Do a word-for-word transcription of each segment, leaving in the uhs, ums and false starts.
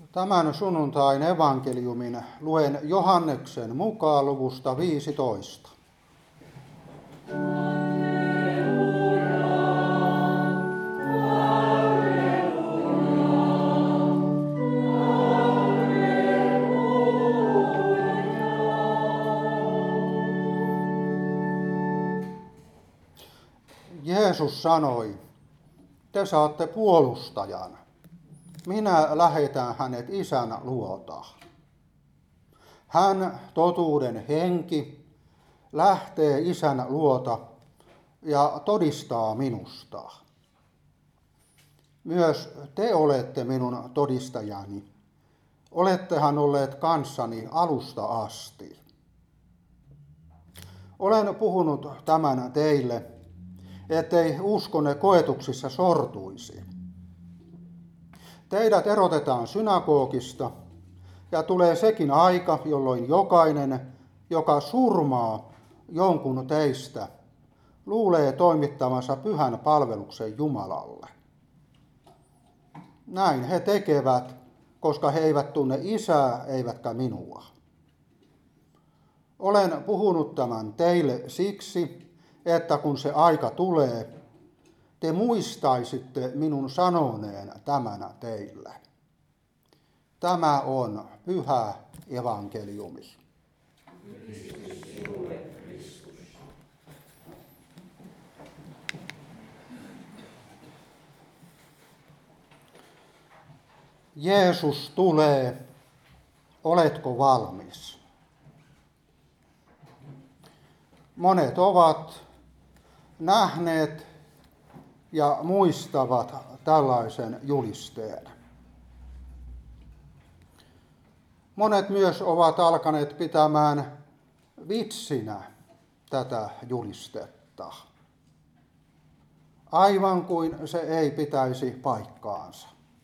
Tämän sunnuntain evankeliumin luen Johanneksen mukaan luvusta viisitoista. Jeesus sanoi, te saatte puolustajan. Minä lähetän hänet Isän luota. Hän, totuuden henki, lähtee Isän luota ja todistaa minusta. Myös te olette minun todistajani. Olettehan olleet kanssani alusta asti. Olen puhunut tämän teille, ettei uskonne koetuksissa sortuisi. Teidät erotetaan synagogista, ja tulee sekin aika, jolloin jokainen, joka surmaa jonkun teistä, luulee toimittamansa pyhän palveluksen Jumalalle. Näin he tekevät, koska he eivät tunne Isää eivätkä minua. Olen puhunut tämän teille siksi, että kun se aika tulee, te muistaisitte minun sanoneen tämän teille. Tämä on pyhä evankeliumi. Jeesus tulee, oletko valmis? Monet ovat nähneet ja muistavat tällaisen julisteen. Monet myös ovat alkaneet pitämään vitsinä tätä julistetta, aivan kuin se ei pitäisi paikkaansa.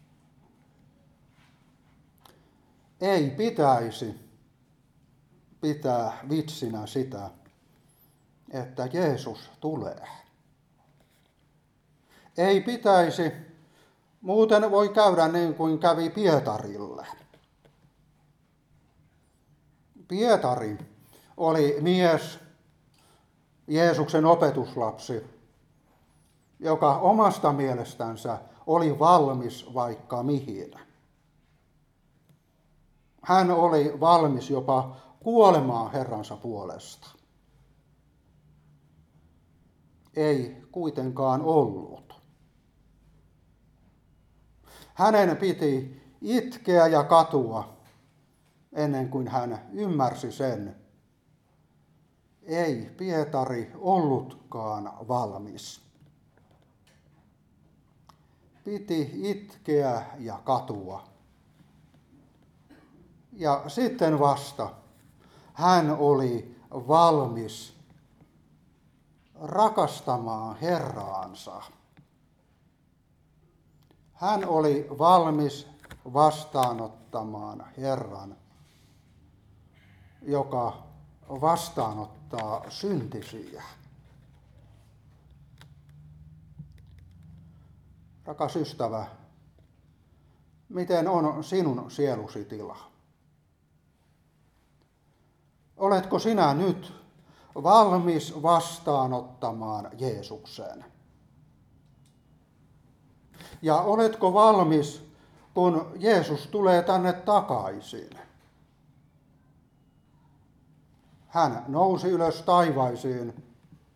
Ei pitäisi pitää vitsinä sitä, että Jeesus tulee. Ei pitäisi, muuten voi käydä niin kuin kävi Pietarille. Pietari oli mies, Jeesuksen opetuslapsi, joka omasta mielestänsä oli valmis vaikka mihin. Hän oli valmis jopa kuolemaan Herransa puolesta. Ei kuitenkaan ollut. Hänen piti itkeä ja katua ennen kuin hän ymmärsi sen. Ei Pietari ollutkaan valmis. Piti itkeä ja katua. Ja sitten vasta hän oli valmis rakastamaan Herraansa. Hän oli valmis vastaanottamaan Herran, joka vastaanottaa syntisiä. Rakas ystävä, miten on sinun sielusi tila? Oletko sinä nyt valmis vastaanottamaan Jeesuksen? Ja oletko valmis, kun Jeesus tulee tänne takaisin? Hän nousi ylös taivaisiin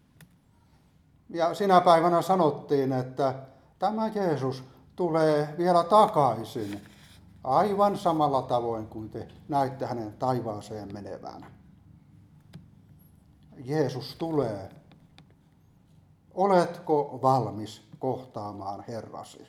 ja sinä päivänä sanottiin, että tämä Jeesus tulee vielä takaisin aivan samalla tavoin kuin te näitte hänen taivaaseen menevän. Jeesus tulee. Oletko valmis kohtaamaan Herrasi?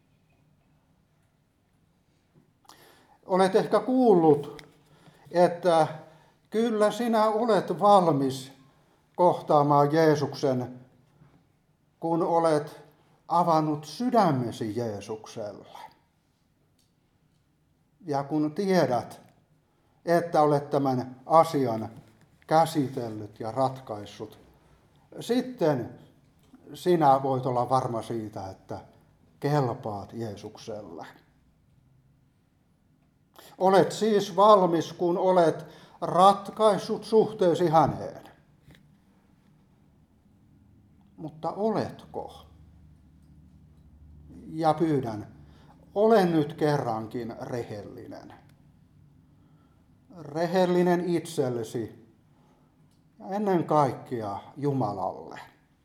Olet ehkä kuullut, että kyllä sinä olet valmis kohtaamaan Jeesuksen, kun olet avannut sydämesi Jeesukselle. Ja kun tiedät, että olet tämän asian käsitellyt ja ratkaissut, sitten sinä voit olla varma siitä, että kelpaat Jeesukselle. Olet siis valmis, kun olet ratkaissut suhteesi häneen. Mutta oletko? Ja pyydän, ole nyt kerrankin rehellinen. Rehellinen itsellesi ja ennen kaikkea Jumalalle.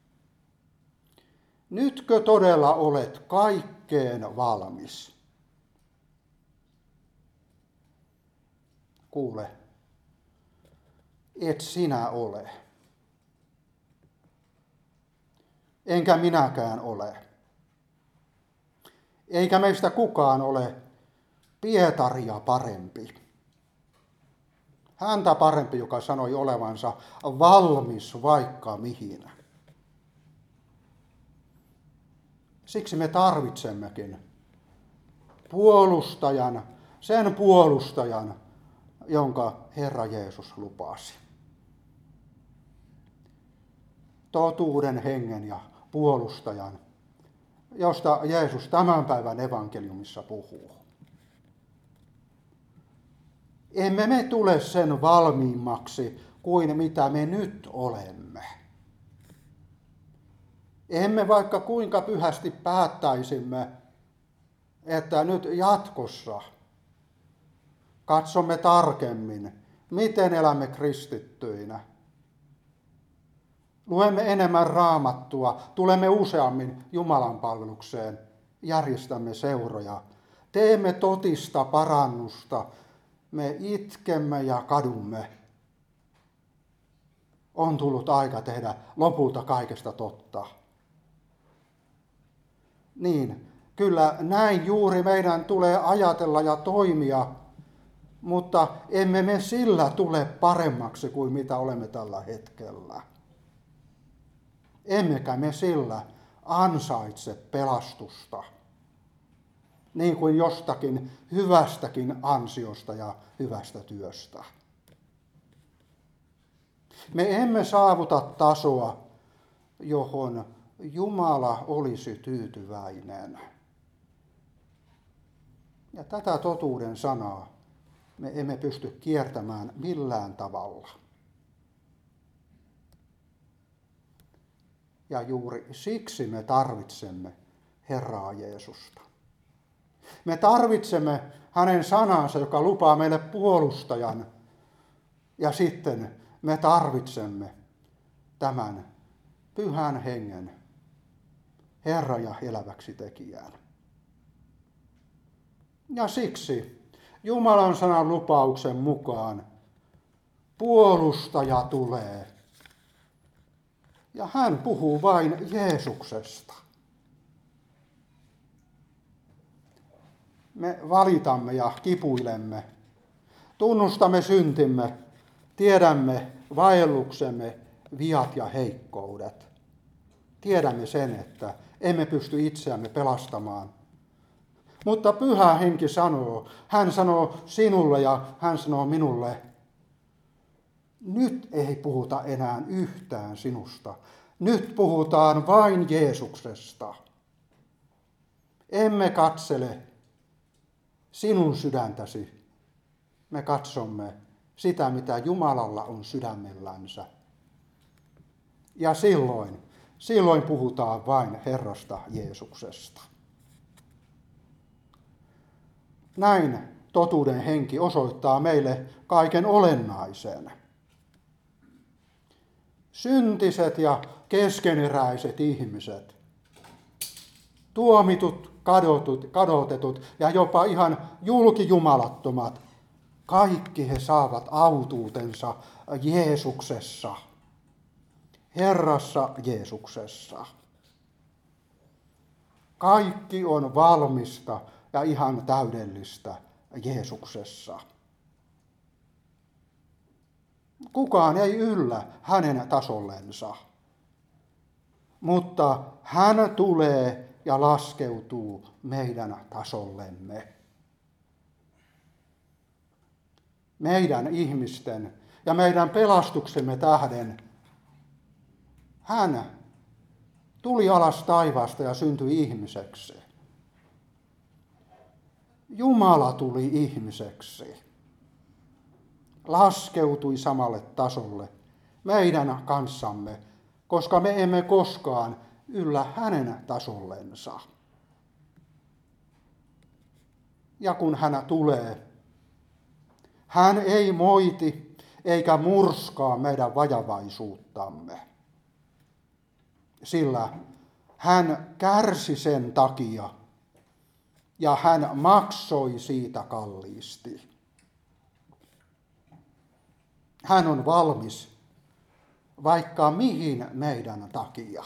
Nytkö todella olet kaikkeen valmis? Kuule, et sinä ole. Enkä minäkään ole. Eikä meistä kukaan ole Pietaria parempi. Häntä parempi, joka sanoi olevansa valmis vaikka mihin. Siksi me tarvitsemmekin puolustajan, sen puolustajan, jonka Herra Jeesus lupasi. Totuuden hengen ja puolustajan, josta Jeesus tämän päivän evankeliumissa puhuu. Emme me tule sen valmiimmaksi kuin mitä me nyt olemme. Emme vaikka kuinka pyhästi päättäisimme, että nyt jatkossa katsomme tarkemmin, miten elämme kristittyinä. Luemme enemmän Raamattua, tulemme useammin Jumalan palvelukseen, järjestämme seuroja, teemme totista parannusta, me itkemme ja kadumme. On tullut aika tehdä lopulta kaikesta totta. Niin, kyllä näin juuri meidän tulee ajatella ja toimia, mutta emme me sillä tule paremmaksi kuin mitä olemme tällä hetkellä. Emmekä me sillä ansaitse pelastusta, niin kuin jostakin hyvästäkin ansiosta ja hyvästä työstä. Me emme saavuta tasoa, johon Jumala olisi tyytyväinen. Ja tätä totuuden sanaa me emme pysty kiertämään millään tavalla. Ja juuri siksi me tarvitsemme Herraa Jeesusta. Me tarvitsemme hänen sanansa, joka lupaa meille puolustajan. Ja sitten me tarvitsemme tämän pyhän hengen, Herra ja eläväksi tekijän. Ja siksi Jumalan sanan lupauksen mukaan puolustaja tulee. Ja hän puhuu vain Jeesuksesta. Me valitamme ja kipuilemme, tunnustamme syntimme, tiedämme vaelluksemme, viat ja heikkoudet. Tiedämme sen, että emme pysty itseämme pelastamaan. Mutta Pyhä Henki sanoo, hän sanoo sinulle ja hän sanoo minulle, nyt ei puhuta enää yhtään sinusta. Nyt puhutaan vain Jeesuksesta. Emme katsele sinun sydäntäsi. Me katsomme sitä, mitä Jumalalla on sydämellänsä. Ja silloin, silloin puhutaan vain Herrasta Jeesuksesta. Näin totuuden henki osoittaa meille kaiken olennaisen. Syntiset ja keskeneräiset ihmiset, tuomitut, kadotut, kadotetut ja jopa ihan julkijumalattomat, kaikki he saavat autuutensa Jeesuksessa, Herrassa Jeesuksessa. Kaikki on valmista ja ihan täydellistä Jeesuksessa. Kukaan ei yllä hänen tasollensa, mutta hän tulee ja laskeutuu meidän tasollemme. Meidän ihmisten ja meidän pelastuksemme tähden hän tuli alas taivaasta ja syntyi ihmiseksi. Jumala tuli ihmiseksi, laskeutui samalle tasolle meidän kanssamme, koska me emme koskaan yllä hänen tasollensa. Ja kun hän tulee, hän ei moiti eikä murskaa meidän vajavaisuuttamme, sillä hän kärsi sen takia ja hän maksoi siitä kalliisti. Hän on valmis vaikka mihin meidän takia.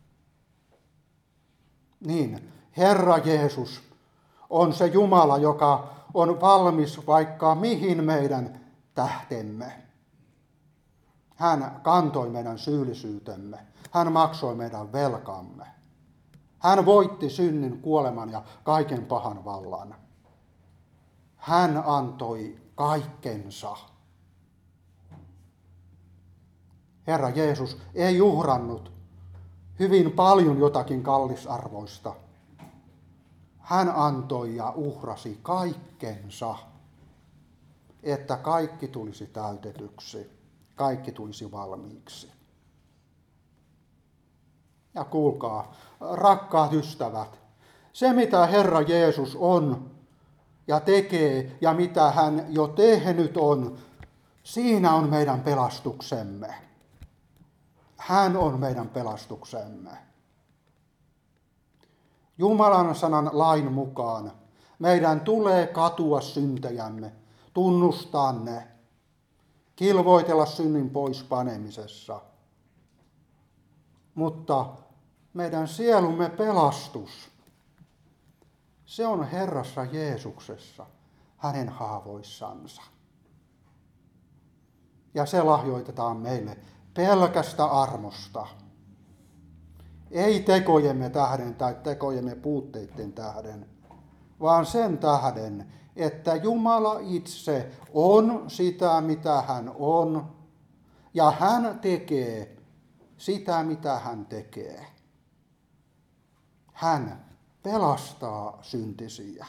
Niin, Herra Jeesus on se Jumala, joka on valmis vaikka mihin meidän tähtemme. Hän kantoi meidän syyllisyytemme. Hän maksoi meidän velkamme. Hän voitti synnin, kuoleman ja kaiken pahan vallan. Hän antoi kaikkensa. Herra Jeesus ei uhrannut hyvin paljon jotakin kallisarvoista. Hän antoi ja uhrasi kaikkensa, että kaikki tulisi täytetyksi, kaikki tulisi valmiiksi. Ja kuulkaa, rakkaat ystävät, se mitä Herra Jeesus on ja tekee ja mitä hän jo tehnyt on, siinä on meidän pelastuksemme. Hän on meidän pelastuksemme. Jumalan sanan lain mukaan meidän tulee katua syntejämme, tunnustaa ne, kilvoitella synnin pois panemisessa. Mutta meidän sielumme pelastus, se on Herrassa Jeesuksessa, hänen haavoissansa. Ja se lahjoitetaan meille pelkästä armosta. Ei tekojemme tähden tai tekojemme puutteiden tähden, vaan sen tähden, että Jumala itse on sitä, mitä hän on, ja hän tekee sitä, mitä hän tekee. Hän pelastaa syntisiä.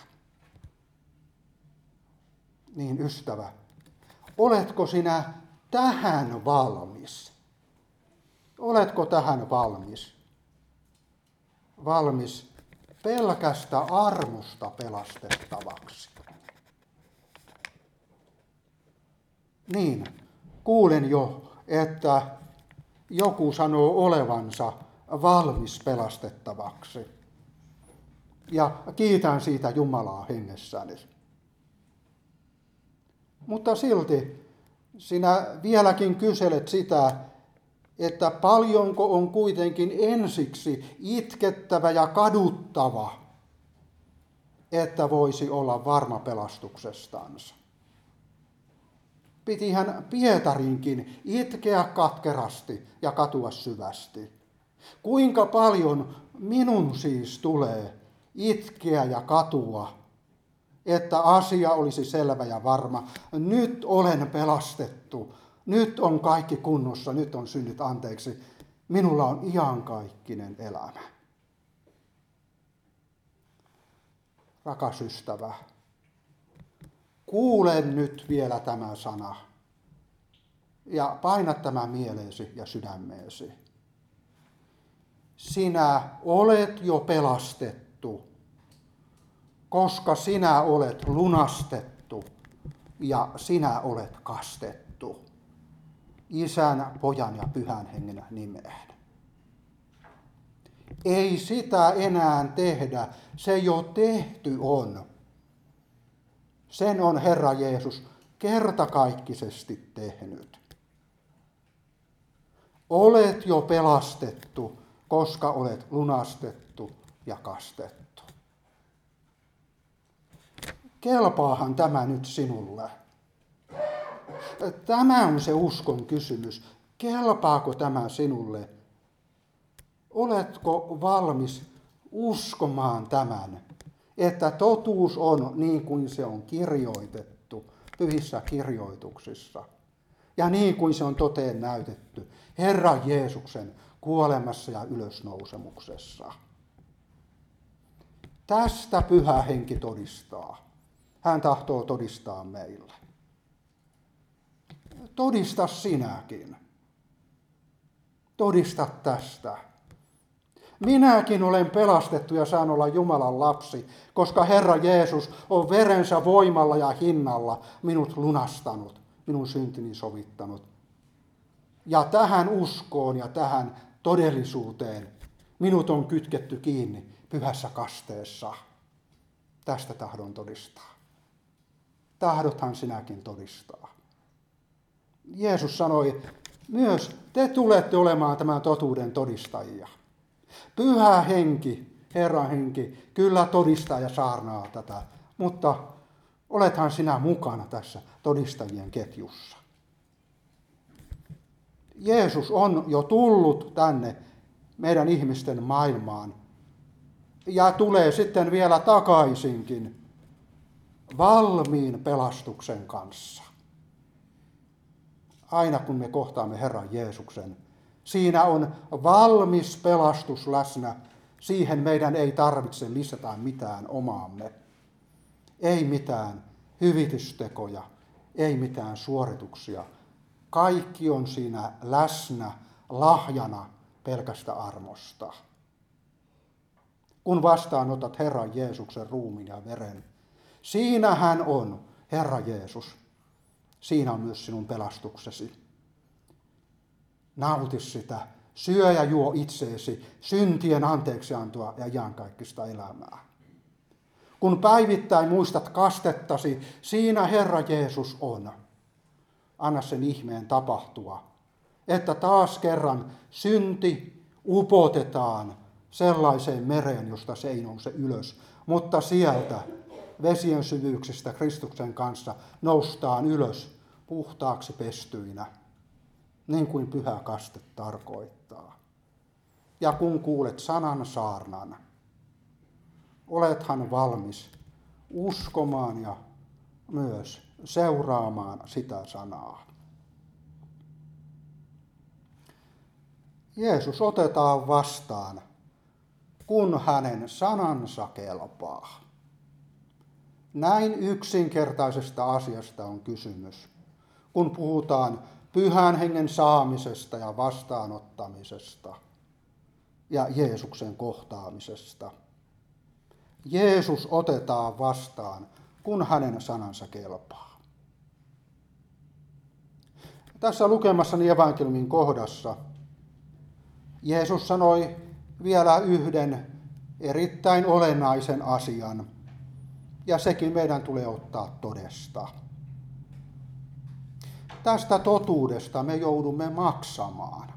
Niin ystävä, oletko sinä tähän valmis? Oletko tähän valmis? Valmis pelkästä armosta pelastettavaksi. Niin, kuulen jo, että joku sanoo olevansa valmis pelastettavaksi. Ja kiitän siitä Jumalaa hengessäni. Mutta silti sinä vieläkin kyselet sitä, että paljonko on kuitenkin ensiksi itkettävä ja kaduttava, että voisi olla varma pelastuksestansa. Pitihän Pietarinkin itkeä katkerasti ja katua syvästi. Kuinka paljon minun siis tulee itkeä ja katua, että asia olisi selvä ja varma. Nyt olen pelastettu. Nyt on kaikki kunnossa, nyt on synnit anteeksi. Minulla on iankaikkinen elämä. Rakas ystävä, kuule nyt vielä tämä sana ja paina tämä mieleesi ja sydämeesi. Sinä olet jo pelastettu, koska sinä olet lunastettu ja sinä olet kastettu Isän, Pojan ja Pyhän Hengen nimeen. Ei sitä enää tehdä, se jo tehty on. Sen on Herra Jeesus kertakaikkisesti tehnyt. Olet jo pelastettu, koska olet lunastettu ja kastettu. Kelpaahan tämä nyt sinulle? Tämä on se uskon kysymys. Kelpaako tämä sinulle? Oletko valmis uskomaan tämän, että totuus on niin kuin se on kirjoitettu pyhissä kirjoituksissa ja niin kuin se on toteen näytetty Herra Jeesuksen kuolemassa ja ylösnousemuksessa? Tästä Pyhä Henki todistaa. hän tahtoo todistaa meille. Todista sinäkin. Todista tästä. Minäkin olen pelastettu ja saan olla Jumalan lapsi, koska Herra Jeesus on verensä voimalla ja hinnalla minut lunastanut, minun syntini sovittanut. Ja tähän uskoon ja tähän todellisuuteen minut on kytketty kiinni pyhässä kasteessa. Tästä tahdon todistaa. Tahdothan sinäkin todistaa. Jeesus sanoi, myös te tulette olemaan tämän totuuden todistajia. Pyhä henki, Herran henki, kyllä todistaa ja saarnaa tätä, mutta olethan sinä mukana tässä todistajien ketjussa. Jeesus on jo tullut tänne meidän ihmisten maailmaan ja tulee sitten vielä takaisinkin valmiin pelastuksen kanssa. Aina kun me kohtaamme Herran Jeesuksen, siinä on valmis pelastus läsnä. Siihen meidän ei tarvitse lisätä mitään omaamme. Ei mitään hyvitystekoja, ei mitään suorituksia. Kaikki on siinä läsnä lahjana pelkästä armosta. Kun vastaanotat Herran Jeesuksen ruumiin ja veren, siinä hän on, Herra Jeesus. Siinä on myös sinun pelastuksesi. Nauti sitä, syö ja juo itseesi, syntien anteeksiantoa ja iankaikkista elämää. Kun päivittäin muistat kastettasi, siinä Herra Jeesus on. Anna sen ihmeen tapahtua, että taas kerran synti upotetaan sellaiseen mereen, josta se ei nouse ylös, mutta sieltä vesien syvyyksistä Kristuksen kanssa noustaan ylös puhtaaksi pestyinä, niin kuin pyhä kaste tarkoittaa. Ja kun kuulet sanan saarnan, olethan valmis uskomaan ja myös seuraamaan sitä sanaa. Jeesus otetaan vastaan, kun hänen sanansa kelpaa. Näin yksinkertaisesta asiasta on kysymys, kun puhutaan pyhän hengen saamisesta ja vastaanottamisesta ja Jeesuksen kohtaamisesta. Jeesus otetaan vastaan, kun hänen sanansa kelpaa. Tässä lukemassani evankeliumin kohdassa Jeesus sanoi vielä yhden erittäin olennaisen asian, ja sekin meidän tulee ottaa todesta. Tästä totuudesta me joudumme maksamaan.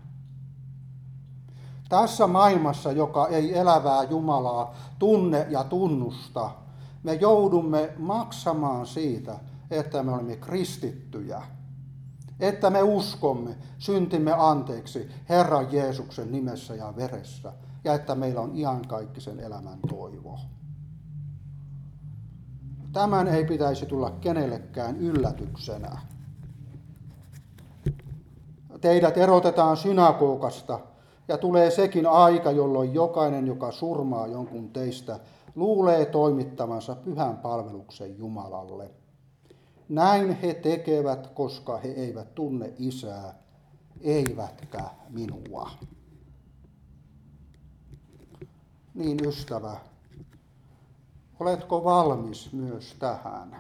Tässä maailmassa, joka ei elävää Jumalaa tunne ja tunnusta, me joudumme maksamaan siitä, että me olemme kristittyjä, että me uskomme syntimme anteeksi Herran Jeesuksen nimessä ja veressä, ja että meillä on iankaikkisen elämän toivo. Tämän ei pitäisi tulla kenellekään yllätyksenä. Teidät erotetaan synagogasta, ja tulee sekin aika, jolloin jokainen, joka surmaa jonkun teistä, luulee toimittavansa pyhän palveluksen Jumalalle. Näin he tekevät, koska he eivät tunne Isää, eivätkä minua. Niin, ystävä, oletko valmis myös tähän?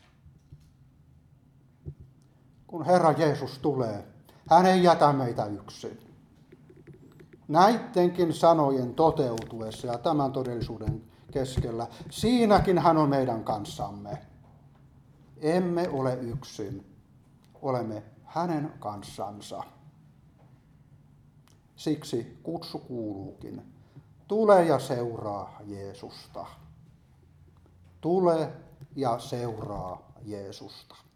Kun Herra Jeesus tulee, hän ei jätä meitä yksin. Näidenkin sanojen toteutuessa ja tämän todellisuuden keskellä, siinäkin hän on meidän kanssamme. Emme ole yksin, olemme hänen kanssansa. Siksi kutsu kuuluukin, tule ja seuraa Jeesusta. Tule ja seuraa Jeesusta.